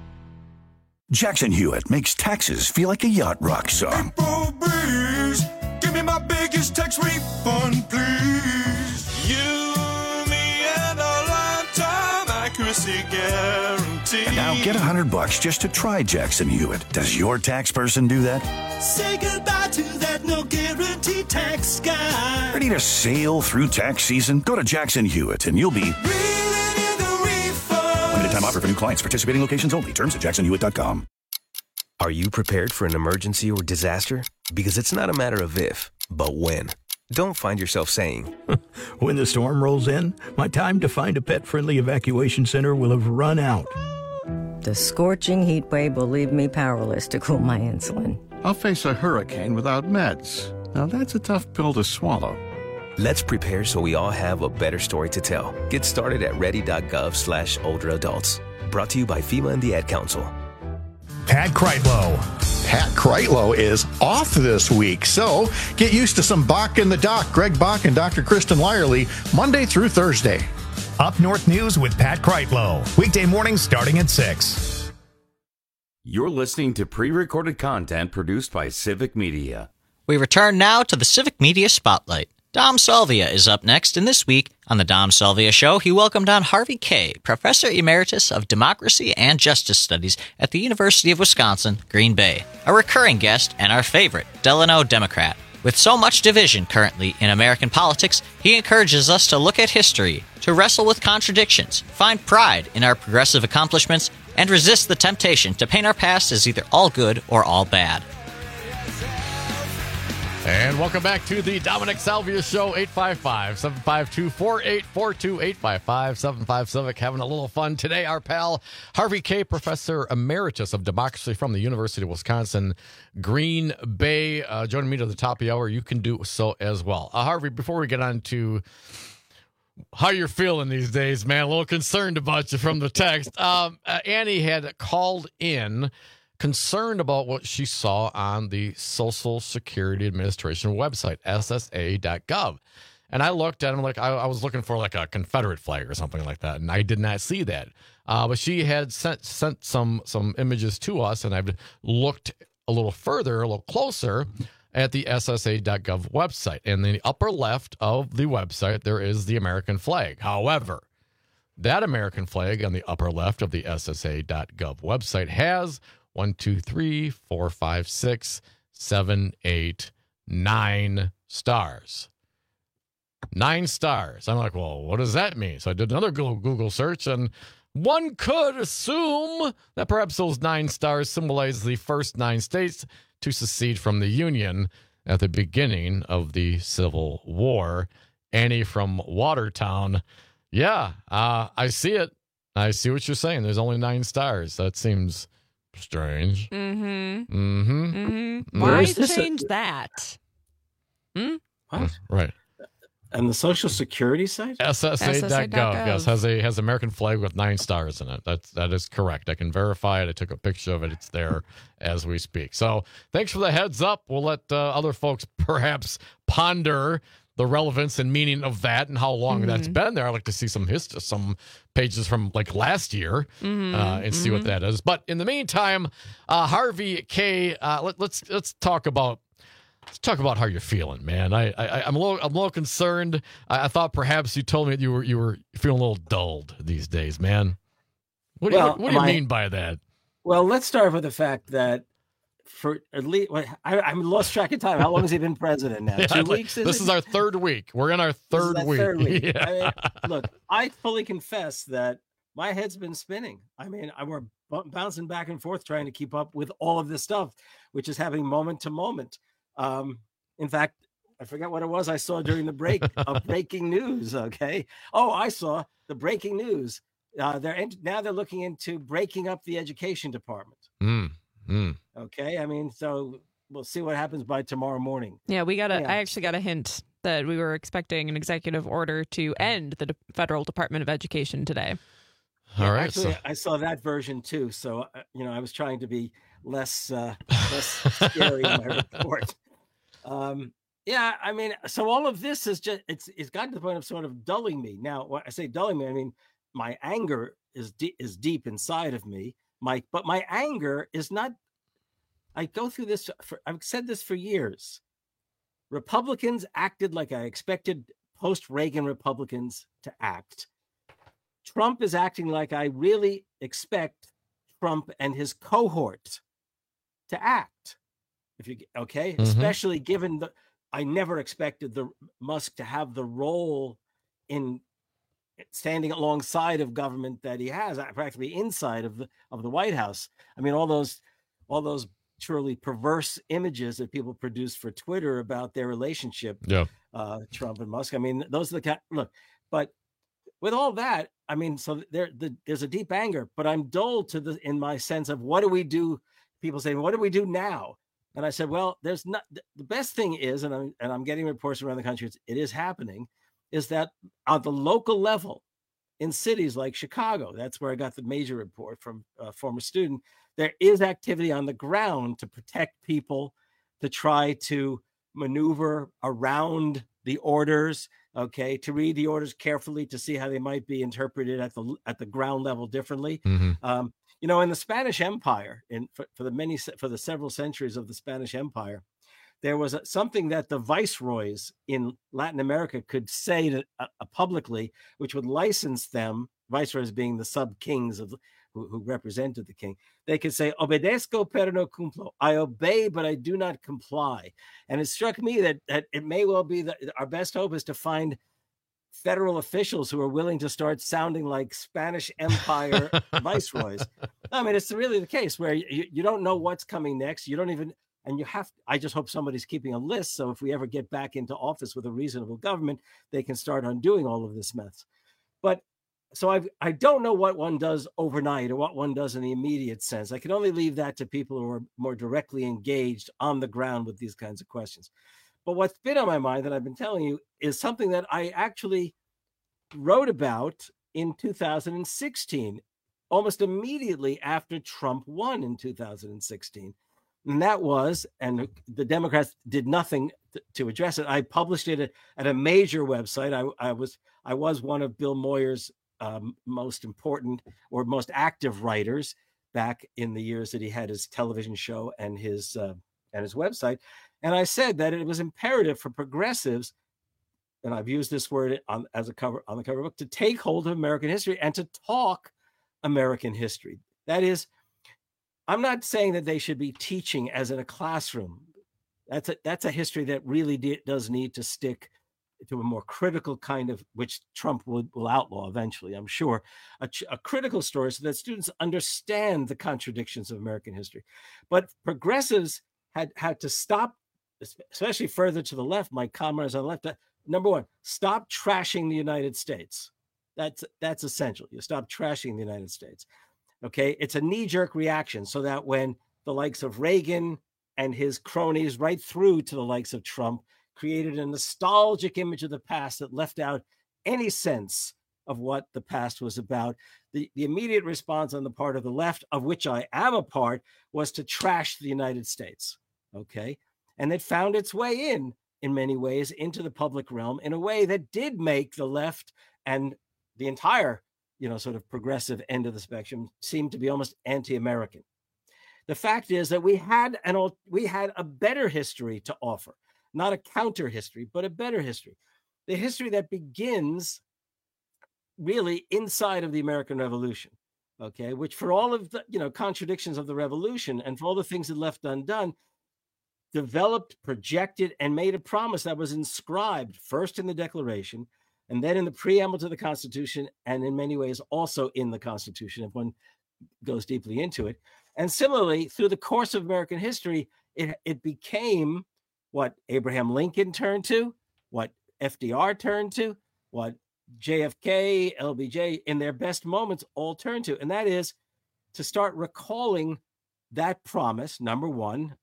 Jackson Hewitt makes taxes feel like a yacht rock song. April breeze, give me my biggest tax refund, please. You, me, and a lifetime accuracy guarantee. And now get a hundred bucks just to try Jackson Hewitt. Does your tax person do that? Say goodbye to that no guarantee tax guy. Ready to sail through tax season? Go to Jackson Hewitt and you'll be Reeling in the refund. limited time offer for new clients. Participating locations only. Terms at jackson hewitt dot com. Are you prepared for an emergency or disaster? Because it's not a matter of if, but when. Don't find yourself saying, when the storm rolls in, my time to find a pet-friendly evacuation center will have run out. The scorching heat wave will leave me powerless to cool my insulin. I'll face a hurricane without meds. Now that's a tough pill to swallow. Let's prepare so we all have a better story to tell. Get started at ready.gov slash older adults. Brought to you by FEMA and the Ad Council. Pat Kreitlow. Pat Kreitlow is off this week, so get used to some Bach in the Dock. Greg Bach and Doctor Kristen Lyerly, Monday through Thursday. Up North News with Pat Kreitlow. Weekday mornings starting at six. You're listening to pre-recorded content produced by Civic Media. We return now to the Civic Media Spotlight. Dom Salvia is up next, and this week on the Dom Salvia Show, he welcomed on Harvey Kaye, Professor Emeritus of Democracy and Justice Studies at the University of Wisconsin, Green Bay, a recurring guest and our favorite Delano Democrat. With so much division currently in American politics, he encourages us to look at history, to wrestle with contradictions, find pride in our progressive accomplishments, and resist the temptation to paint our past as either all good or all bad. And welcome back to the Dominic Salvia Show, eight five five, seven five two, four eight four two, eight five five, seven five seven. Having a little fun today. Our pal, Harvey Kaye, Professor Emeritus of Democracy from the University of Wisconsin, Green Bay, uh, joining me to the top of the hour. You can do so as well. Uh, Harvey, before we get on to how you're feeling these days, man, a little concerned about you from the text. Um, uh, Annie had called in concerned about what she saw on the Social Security Administration website, S S A dot gov. And I looked at them like I, I was looking for like a Confederate flag or something like that, and I did not see that. Uh, but she had sent sent some some images to us, and I've looked a little further, a little closer at the S S A dot gov website. And in the upper left of the website, there is the American flag. However, that American flag on the upper left of the S S A dot gov website has one, two, three, four, five, six, seven, eight, nine stars. Nine stars. I'm like, well, what does that mean? So I did another Google, Google search, and one could assume that perhaps those nine stars symbolize the first nine states to secede from the Union at the beginning of the Civil War. Annie from Watertown. Yeah, uh, I see it. I see what you're saying. There's only nine stars. That seems strange. Mm-hmm. Mm-hmm. Mm-hmm. Why change that? Hmm? What? Right. And the Social Security site? S S A dot gov, yes, has a has American flag with nine stars in it. That's that is correct. I can verify it. I took a picture of it. It's there as we speak. So thanks for the heads up. We'll let uh, other folks perhaps ponder the relevance and meaning of that and how long mm-hmm. that's been there. I'd like to see some history, some pages from like last year mm-hmm. uh, and see mm-hmm. what that is. But in the meantime, uh, Harvey Kaye, uh, let, let's let's talk about let's talk about how you're feeling, man. I, I I'm a little I'm a little concerned. I, I thought perhaps you told me that you were you were feeling a little dulled these days, man. What do well, you, what do you I, mean by that? Well, let's start with the fact that for at least, I, I'm lost track of time. How long has he been president now? Yeah, Two like, weeks? Is this it? is our third week. We're in our third this is week. Third week. Yeah. I mean, look, I fully confess that my head's been spinning. I mean, I we're b- bouncing back and forth trying to keep up with all of this stuff, which is having moment to moment. Um, in fact, I forget what it was I saw during the break of breaking news. Okay. Oh, I saw the breaking news. Uh, they're in, now they're looking into breaking up the education department. Mm. Mm. Okay. I mean, so we'll see what happens by tomorrow morning. Yeah, we got a, yeah. I actually got a hint that we were expecting an executive order to end the De- Federal Department of Education today. All yeah, right. Actually, so. I saw that version too. So, uh, you know, I was trying to be less, uh, less scary in my report. Um, yeah, I mean, so all of this is just, it's, it's gotten to the point of sort of dulling me. Now, when I say dulling me, I mean, my anger is, de- is deep inside of me. My, but my anger is not, I go through this, for, I've said this for years. Republicans acted like I expected post-Reagan Republicans to act. Trump is acting like I really expect Trump and his cohort to act. If you okay, mm-hmm. especially given the, I never expected the Musk to have the role in standing alongside of government that he has, practically inside of the of the White House. I mean, all those all those truly perverse images that people produce for Twitter about their relationship, yeah. uh, Trump and Musk. I mean, those are the kind. Look, but with all that, I mean, so there the, there's a deep anger, but I'm dulled to the in my sense of what do we do? People say, what do we do now? And I said, well, there's not the best thing is, and I'm and I'm getting reports around the country. It's, it is happening. Is that on the local level in cities like Chicago? That's where I got the major report from a former student. There is activity on the ground to protect people, to try to maneuver around the orders, okay, to read the orders carefully to see how they might be interpreted at the at the ground level differently. Mm-hmm. Um, you know, in the Spanish Empire, in for, for the many for the several centuries of the Spanish Empire, there was a, something that the viceroys in Latin America could say to, uh, publicly, which would license them, viceroys being the sub-kings of who, who represented the king. They could say, obedezco pero no cumplo. I obey, but I do not comply. And it struck me that, that it may well be that our best hope is to find federal officials who are willing to start sounding like Spanish Empire viceroys. I mean, it's really the case where you, you don't know what's coming next. You don't even, and you have, I just hope somebody's keeping a list. So if we ever get back into office with a reasonable government, they can start undoing all of this mess. But so I I don't know what one does overnight or what one does in the immediate sense. I can only leave that to people who are more directly engaged on the ground with these kinds of questions. But what's been on my mind that I've been telling you is something that I actually wrote about in two thousand sixteen, almost immediately after Trump won in two thousand sixteen. And that was, and the Democrats did nothing to, to address it. I published it at, at a major website. I, I was I was one of Bill Moyer's um, most important or most active writers back in the years that he had his television show and his uh, and his website. And I said that it was imperative for progressives, and I've used this word on as a cover on the cover book, to take hold of American history and to talk American history. That is, I'm not saying that they should be teaching as in a classroom. That's a, that's a history that really de- does need to stick to a more critical kind of, which Trump will, will outlaw eventually, I'm sure, a, a critical story so that students understand the contradictions of American history. But progressives had, had to stop, especially further to the left, my comrades on the left. Number one, stop trashing the United States. That's, that's essential. You stop trashing the United States. Okay, it's a knee-jerk reaction so that when the likes of Reagan and his cronies, right through to the likes of Trump, created a nostalgic image of the past that left out any sense of what the past was about, the, the immediate response on the part of the left, of which I am a part, was to trash the United States. Okay, and it found its way in, in many ways, into the public realm in a way that did make the left and the entire you know, sort of progressive end of the spectrum seemed to be almost anti-American. The fact is that we had an we had a better history to offer, not a counter history, but a better history. The history that begins really inside of the American Revolution, okay, which for all of the, you know, contradictions of the revolution and for all the things it left undone, developed, projected, and made a promise that was inscribed first in the Declaration, and then in the preamble to the Constitution, and in many ways also in the Constitution, if one goes deeply into it. And similarly, through the course of American history, it, it became what Abraham Lincoln turned to, what F D R turned to, what J F K, L B J, in their best moments, all turned to. And that is to start recalling that promise, number one,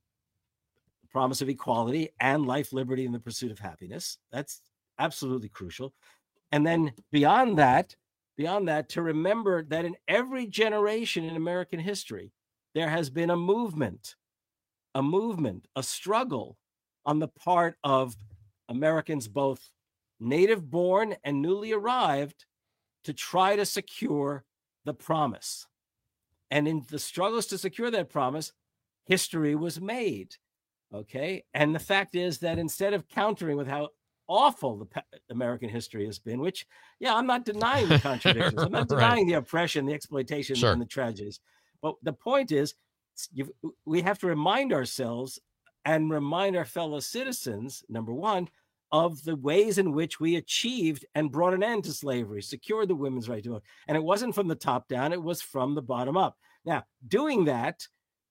the promise of equality and life, liberty, and the pursuit of happiness. That's absolutely crucial. And then beyond that, beyond that, to remember that in every generation in American history, there has been a movement, a movement, a struggle on the part of Americans, both native born and newly arrived, to try to secure the promise. And in the struggles to secure that promise, history was made. Okay. And the fact is that instead of countering with how awful the pa- American history has been, which, yeah, I'm not denying the contradictions. I'm not denying right. the oppression, the exploitation, sure. and the tragedies. But the point is, you've, we have to remind ourselves and remind our fellow citizens, number one, of the ways in which we achieved and brought an end to slavery, secured the women's right to vote. And it wasn't from the top down, it was from the bottom up. Now, doing that,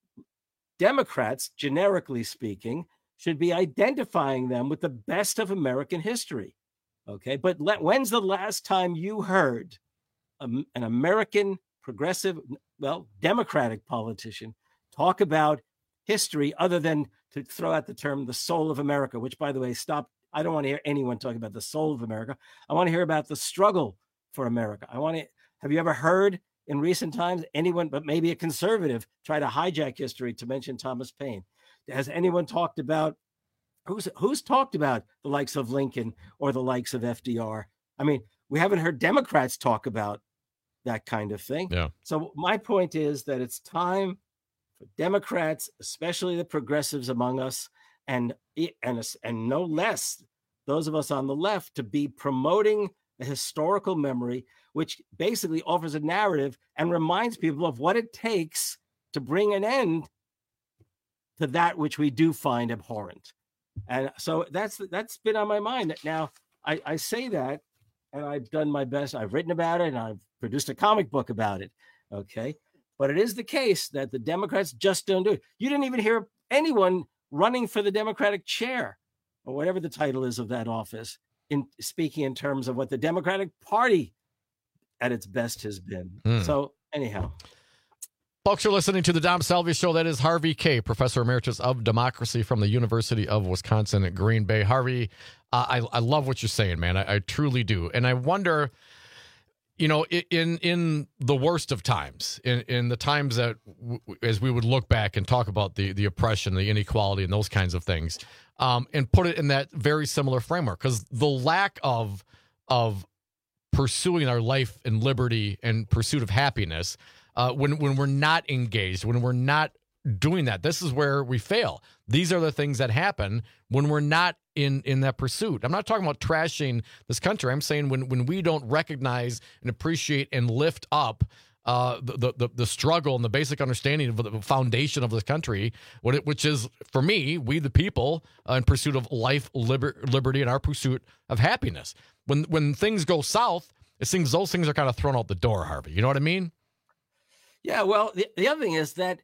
Democrats, generically speaking, should be identifying them with the best of American history. Okay, but let, when's the last time you heard a, an American progressive, well, Democratic politician talk about history other than to throw out the term the soul of America, which, by the way, stop. I don't want to hear anyone talking about the soul of America. I want to hear about the struggle for America. I want to, have you ever heard in recent times anyone, but maybe a conservative, try to hijack history to mention Thomas Paine? Has anyone talked about, who's who's talked about the likes of Lincoln or the likes of F D R? I mean, we haven't heard Democrats talk about that kind of thing. Yeah. So my point is that it's time for Democrats, especially the progressives among us, and and and no less those of us on the left to be promoting a historical memory, which basically offers a narrative and reminds people of what it takes to bring an end to that which we do find abhorrent. And so that's that's been on my mind. Now, I, I say that, and I've done my best. I've written about it, and I've produced a comic book about it, okay? But it is the case that the Democrats just don't do it. You didn't even hear anyone running for the Democratic chair, or whatever the title is of that office, in speaking in terms of what the Democratic Party at its best has been. Mm. So anyhow. Folks, you're listening to the Dom Salvia Show. That is Harvey Kaye, Professor Emeritus of Democracy from the University of Wisconsin at Green Bay. Harvey, uh, I, I love what you're saying, man. I, I truly do. And I wonder, you know, in in the worst of times, in, in the times that, w- as we would look back and talk about the, the oppression, the inequality, and those kinds of things, um, and put it in that very similar framework, because the lack of of pursuing our life and liberty and pursuit of happiness, Uh, when when we're not engaged, when we're not doing that, this is where we fail. These are the things that happen when we're not in, in that pursuit. I'm not talking about trashing this country. I'm saying when, when we don't recognize and appreciate and lift up uh, the, the the struggle and the basic understanding of the foundation of this country, what it, which is, for me, we the people uh, in pursuit of life, liber, liberty, and our pursuit of happiness. When when things go south, it seems those things are kind of thrown out the door, Harvey. You know what I mean? Yeah, well, the, the other thing is that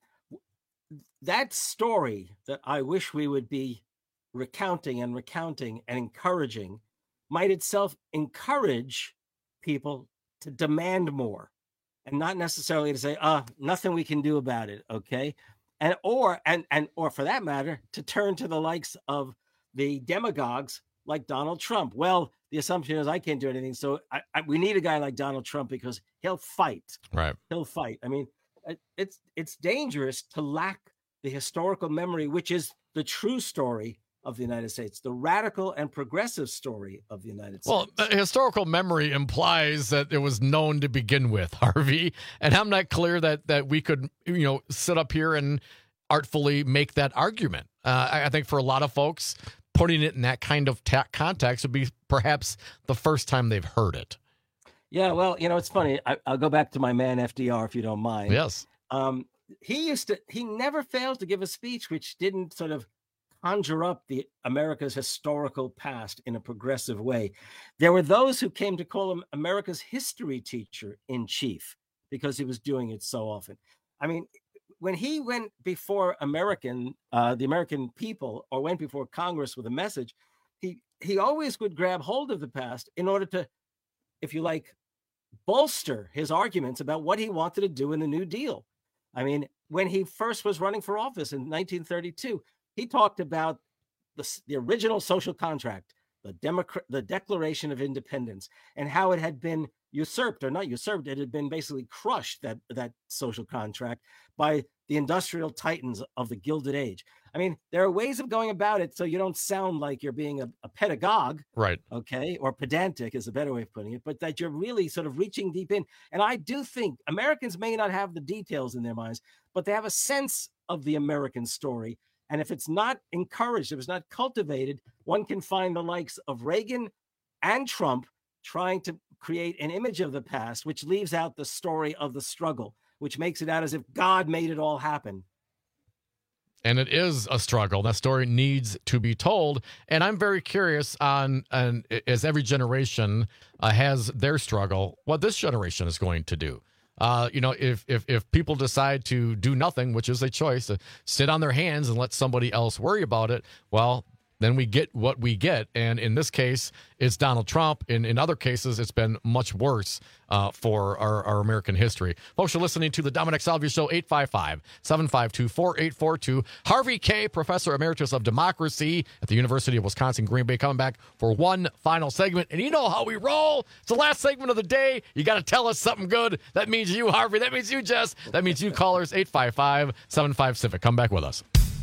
that story that I wish we would be recounting and recounting and encouraging might itself encourage people to demand more, and not necessarily to say, "Ah, nothing we can do about it," okay? And or and and or for that matter, to turn to the likes of the demagogues like Donald Trump. Well, the assumption is I can't do anything, so I, I, we need a guy like Donald Trump because he'll fight. Right. He'll fight. I mean, it's it's dangerous to lack the historical memory, which is the true story of the United States, the radical and progressive story of the United States. Well, uh, historical memory implies that it was known to begin with, Harvey, and I'm not clear that that we could, you know, sit up here and artfully make that argument. Uh, I, I think for a lot of folks, putting it in that kind of ta- context would be perhaps the first time they've heard it. Yeah, well, you know, it's funny. I, I'll go back to my man F D R, if you don't mind. Yes. Um, he used to, he never failed to give a speech which didn't sort of conjure up the America's historical past in a progressive way. There were those who came to call him America's history teacher in chief because he was doing it so often. I mean, when he went before American, uh, the American people, or went before Congress with a message, he he always would grab hold of the past in order to, if you like, bolster his arguments about what he wanted to do in the New Deal. I mean, when he first was running for office in nineteen thirty-two, he talked about the, the original social contract, the, Democrat, the Declaration of Independence, and how it had been usurped, or not usurped, it had been basically crushed, that, that social contract, by the industrial titans of the Gilded Age. I mean, there are ways of going about it so you don't sound like you're being a, a pedagogue, right? Okay, or pedantic is a better way of putting it, but that you're really sort of reaching deep in. And I do think Americans may not have the details in their minds, but they have a sense of the American story. And if it's not encouraged, if it's not cultivated, one can find the likes of Reagan and Trump trying to create an image of the past, which leaves out the story of the struggle, which makes it out as if God made it all happen. And it is a struggle. That story needs to be told. And I'm very curious on, on as every generation uh, has their struggle, what this generation is going to do. Uh, you know, if, if if people decide to do nothing, which is a choice, to sit on their hands and let somebody else worry about it, well, then we get what we get. And in this case, it's Donald Trump. In, in other cases, it's been much worse uh, for our, our American history. Folks, you're listening to the Dominic Salvia Show, eight five five, seven five two, four eight four two. Harvey Kaye, Professor Emeritus of Democracy at the University of Wisconsin, Green Bay, coming back for one final segment. And you know how we roll. It's the last segment of the day. You got to tell us something good. That means you, Harvey. That means you, Jess. That means you, callers, eight five five, seven five, Civic. Come back with us.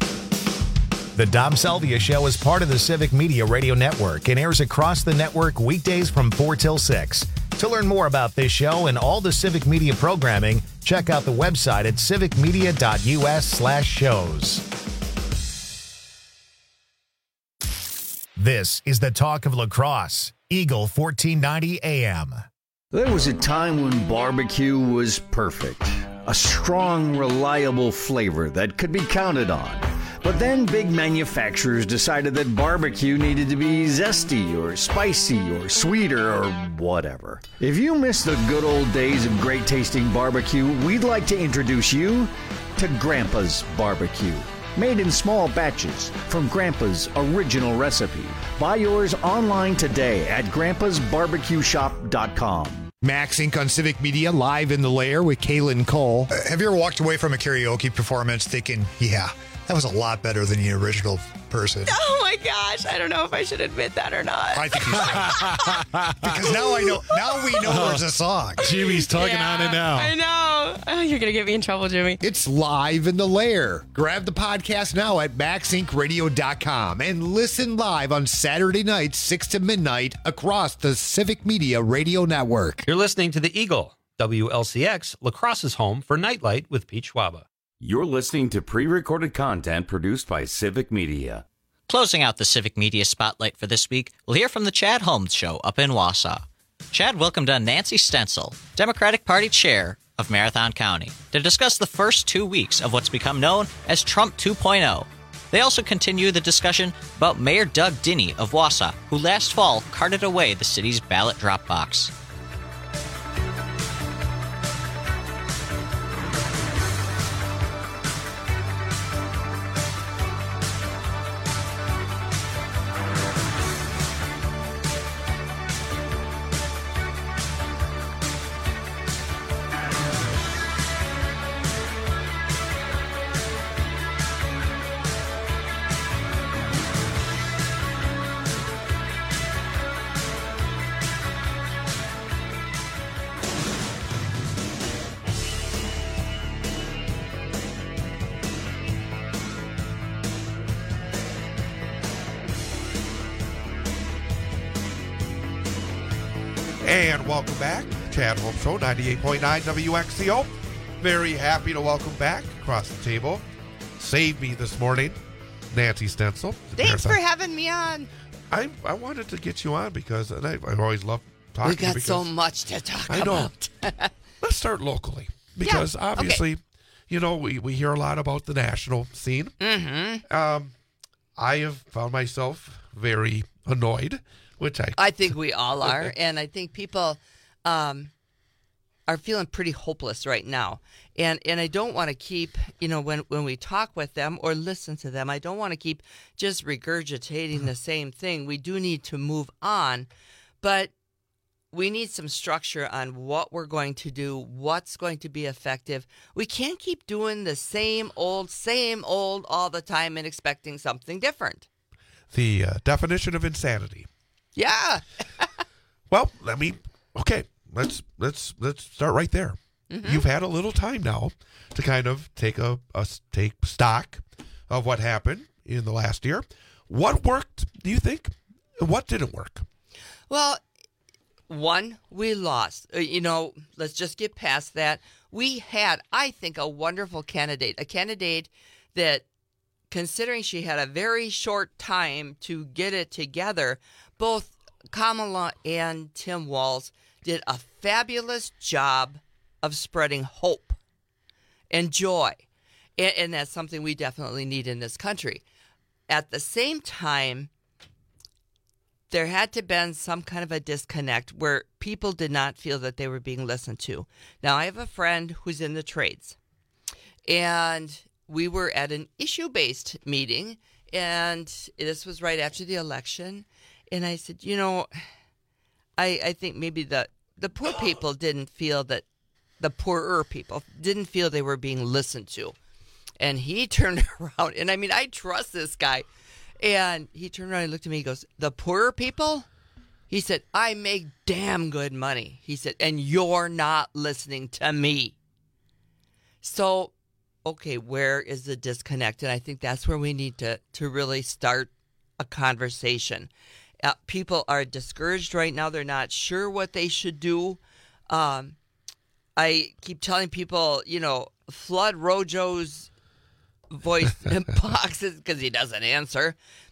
The Dom Salvia Show is part of the Civic Media Radio Network and airs across the network weekdays from four till six. To learn more about this show and all the Civic Media programming, check out the website at civicmedia.us slash shows. This is the talk of lacrosse. Eagle fourteen ninety A M. There was a time when barbecue was perfect. A strong, reliable flavor that could be counted on. But then big manufacturers decided that barbecue needed to be zesty or spicy or sweeter or whatever. If you miss the good old days of great tasting barbecue, we'd like to introduce you to Grandpa's Barbecue. Made in small batches from Grandpa's original recipe. Buy yours online today at grandpas barbecue shop dot com. Max Incorporated on Civic Media, live in the lair with Kaylin Cole. Uh, have you ever walked away from a karaoke performance thinking, yeah, that was a lot better than the original person? Oh my gosh, I don't know if I should admit that or not. I think you should. Because now I know. Now we know there's a song. Jimmy's tugging Yeah, on it now. I know. Oh, you're going to get me in trouble, Jimmy. It's live in the lair. Grab the podcast now at max inc radio dot com and listen live on Saturday nights, six to midnight, across the Civic Media Radio Network. You're listening to the Eagle, W L C X, Lacrosse's home for Nightlight with Pete Schwaba. You're listening to pre-recorded content produced by Civic Media. Closing out the Civic Media Spotlight for this week, we'll hear from the Chad Holmes Show up in Wausau. Chad welcomed on Nancy Stencil, Democratic Party Chair of Marathon County, to discuss the first two weeks of what's become known as Trump two point oh. They also continue the discussion about Mayor Doug Dinney of Wausau, who last fall carted away the city's ballot drop box. And welcome back, Chad Holmes Show, ninety-eight point nine W X C O. Very happy to welcome back across the table. Saved me this morning, Nancy Stencil. Thanks for having me on. I I wanted to get you on because and I, I always love talking We to you got so because much to talk I know. about. Let's start locally because Yeah, obviously, okay. you know, we, we hear a lot about the national scene. Mm-hmm. Um, I have found myself very annoyed, which I I think we all are, and I think people um, are feeling pretty hopeless right now. And and I don't want to keep, you know, when, when we talk with them or listen to them, I don't want to keep just regurgitating the same thing. We do need to move on, but we need some structure on what we're going to do, what's going to be effective. We can't keep doing the same old, same old all the time and expecting something different. the uh, definition of insanity. Yeah. Well, let me. Okay, let's let's let's start right there. Mhm. You've had a little time now to kind of take a, a take stock of what happened in the last year. What worked? Do you think? What didn't work? Well, one, we lost. Uh, You know, let's just get past that. We had, I think, a wonderful candidate, a candidate that, considering she had a very short time to get it together, both Kamala and Tim Walz did a fabulous job of spreading hope and joy. And, and that's something we definitely need in this country. At the same time, there had to have been some kind of a disconnect where people did not feel that they were being listened to. Now, I have a friend who's in the trades, and we were at an issue-based meeting, and this was right after the election, and I said, you know, I, I think maybe the, the poor people didn't feel that, the poorer people didn't feel they were being listened to. And he turned around, and I mean, I trust this guy. And he turned around and looked at me. He goes, the poorer people? He said, I make damn good money. He said, and you're not listening to me. So, okay, where is the disconnect? And I think that's where we need to, to really start a conversation. Uh, people are discouraged right now. They're not sure what they should do. Um, I keep telling people, you know, flood Rojo's voice boxes because he doesn't answer.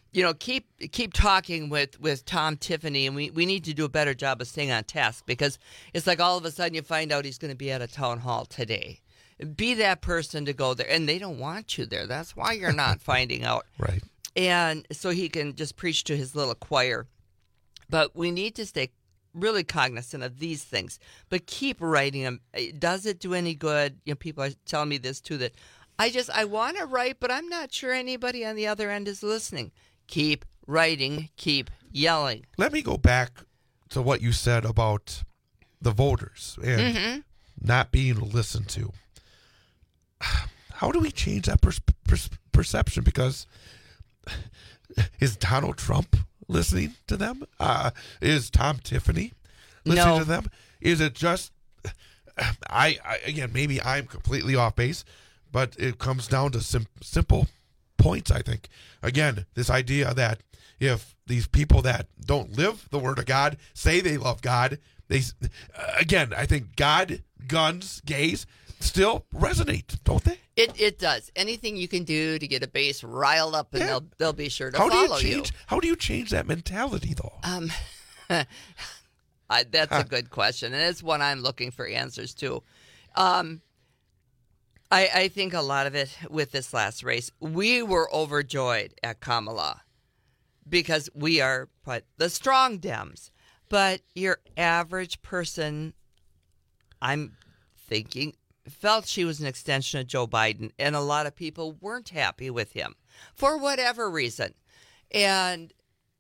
you know, keep keep talking with, with Tom Tiffany, and we, we need to do a better job of staying on task, because it's like all of a sudden you find out he's going to be at a town hall today. Be that person to go there, and they don't want you there. That's why you're not finding out. Right. And so he can just preach to his little choir. But we need to stay really cognizant of these things, but keep writing them. Does it do any good? You know, people are telling me this too, that I just, I want to write, but I'm not sure anybody on the other end is listening. Keep writing, keep yelling. Let me go back to what you said about the voters and Mm-hmm. not being listened to. How do we change that per- per- perception? Because is Donald Trump listening to them? Uh, is Tom Tiffany listening No. to them? Is it just, I, I again, maybe I'm completely off base, but it comes down to sim- simple points, I think. Again, this idea that if these people that don't live the word of God say they love God, they, again, I think God, guns, gays still resonate, don't they? It it does. Anything you can do to get a base riled up, and Yeah. they'll they'll be sure to How do follow you change? How do you change that mentality, though? Um, I, that's a good question, and it's one I'm looking for answers to. Um, I I think a lot of it with this last race, we were overjoyed at Kamala because we are but the strong Dems, but your average person, I'm thinking, felt she was an extension of Joe Biden, and a lot of people weren't happy with him for whatever reason. And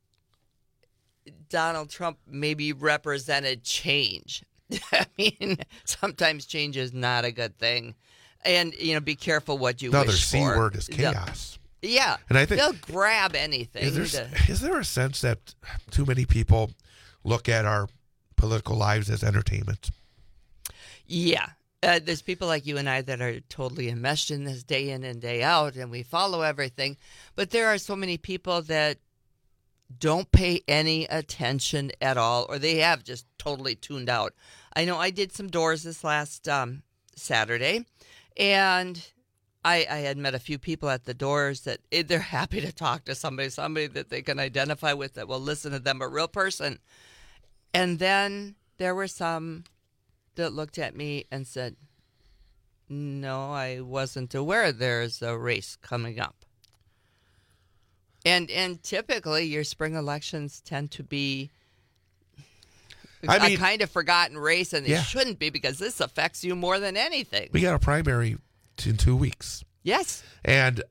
Donald Trump maybe represented change. I mean, sometimes change is not a good thing. And, you know, be careful what you Another wish C for. word is They'll- chaos. Yeah. And I think- they'll grab anything. Is there, to- is there a sense that too many people look at our political lives as entertainment? Yeah. Uh, there's people like you and I that are totally enmeshed in this day in and day out, and we follow everything. But there are so many people that don't pay any attention at all, or they have just totally tuned out. I know I did some doors this last um, Saturday, and I, I had met a few people at the doors that eh, they're happy to talk to somebody, somebody that they can identify with, that will listen to them, a real person. And then there were some that looked at me and said, no, I wasn't aware there's a race coming up. And and typically your spring elections tend to be I a mean- kind of forgotten race, and they Yeah. shouldn't be, because this affects you more than anything. We got a primary in two weeks. Yes. And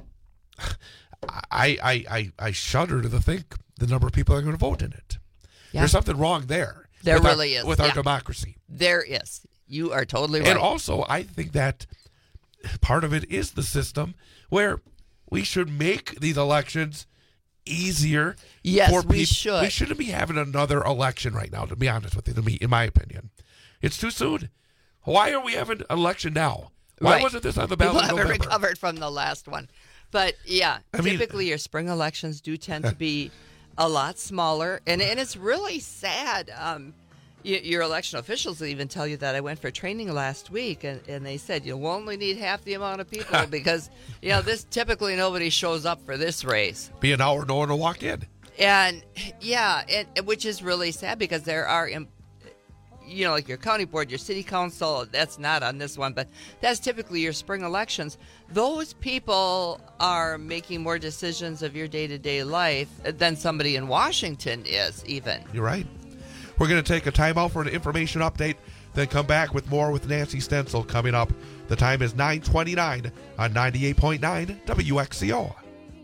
I, I, I, I shudder to think the number of people that are going to vote in it. Yeah. There's something wrong there. There with our- really is. With our Yeah. democracy. There is. You are totally right. And also, I think that part of it is the system where we should make these elections easier. Yes, for we peop- should. We shouldn't be having another election right now, to be honest with you, to me, in my opinion. It's too soon. Why are we having an election now? Why Right. wasn't this on the People ballot in haven't November? recovered from the last one. But yeah, I mean- typically your spring elections do tend to be a lot smaller, and and it's really sad. Um, y- your election officials will even tell you that. I went for training last week, and, and they said you'll only need half the amount of people because you know this typically nobody shows up for this race. Be an hour, no one will walk in. And yeah, and which is really sad because there are, im- you know, like your county board, your city council. That's not on this one, but that's typically your spring elections. Those people are making more decisions of your day-to-day life than somebody in Washington is, even. You're right. We're going to take a timeout for an information update, then come back with more with Nancy Stencil coming up. The time is nine twenty-nine on ninety-eight point nine W X C O.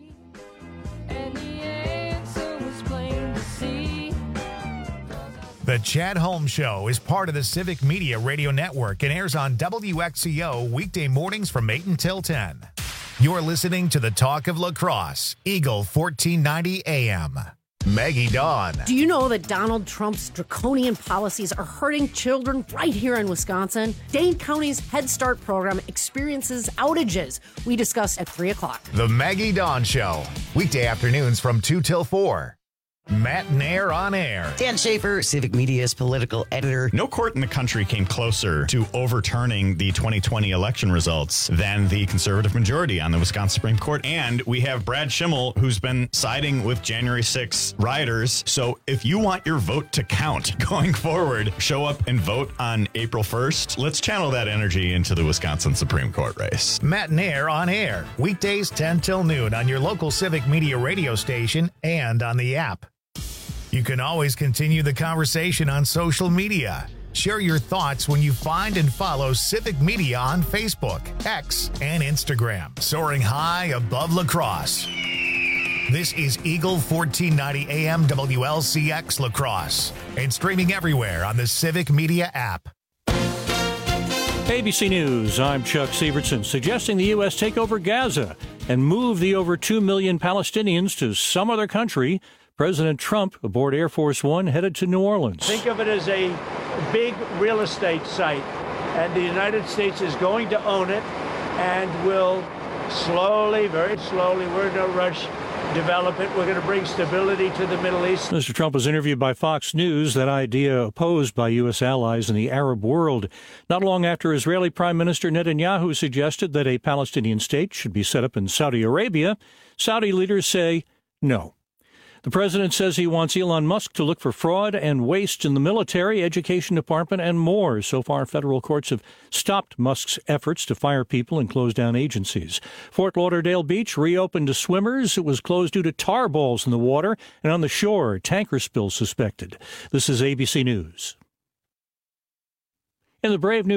The Chad Holmes Show is part of the Civic Media Radio Network and airs on W X C O weekday mornings from eight until ten. You're listening to the Talk of La Crosse, Eagle fourteen ninety A M. Maggie Dawn. Do you know that Donald Trump's draconian policies are hurting children right here in Wisconsin? Dane County's Head Start program experiences outages. We discuss at three o'clock. The Maggie Dawn Show, weekday afternoons from two till four. Matt Nair on air. Dan Schaefer, Civic Media's political editor. No court in the country came closer to overturning the twenty twenty election results than the conservative majority on the Wisconsin Supreme Court. And we have Brad Schimmel, who's been siding with January sixth rioters. So if you want your vote to count going forward, show up and vote on April first. Let's channel that energy into the Wisconsin Supreme Court race. Matt Nair on air. Weekdays ten till noon on your local Civic Media radio station and on the app. You can always continue the conversation on social media. Share your thoughts when you find and follow Civic Media on Facebook, X, and Instagram. Soaring high above La Crosse. This is Eagle fourteen ninety A M W L C X La Crosse and streaming everywhere on the Civic Media app. A B C News, I'm Chuck Sievertson, suggesting the U S take over Gaza and move the over two million Palestinians to some other country. President Trump aboard Air Force One headed to New Orleans. Think of it as a big real estate site, and the United States is going to own it and will slowly, very slowly, we're in no rush, develop it. We're going to bring stability to the Middle East. Mister Trump was interviewed by Fox News, that idea opposed by U S allies in the Arab world. Not long after Israeli Prime Minister Netanyahu suggested that a Palestinian state should be set up in Saudi Arabia, Saudi leaders say no. The president says he wants Elon Musk to look for fraud and waste in the military, education department, and more. So far, federal courts have stopped Musk's efforts to fire people and close down agencies. Fort Lauderdale Beach reopened to swimmers. It was closed due to tar balls in the water, and on the shore, tanker spill suspected. This is A B C News. In the brave new